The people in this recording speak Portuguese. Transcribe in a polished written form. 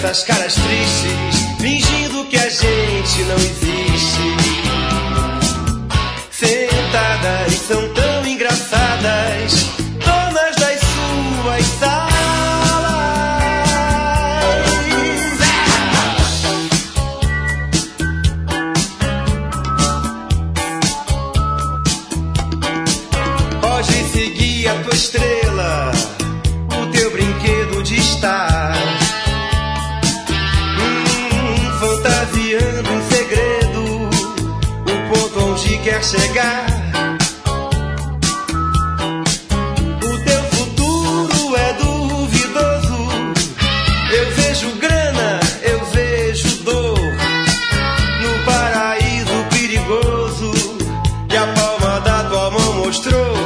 as caras tristes, fingindo que a gente não existe. Sentadas são tão engraçadas, donas das suas salas. Pode seguir a tua estrela, o teu brinquedo de estar fantasiando em segredo o ponto onde quer chegar. O teu futuro é duvidoso. Eu vejo grana, eu vejo dor no paraíso perigoso que a palma da tua mão mostrou.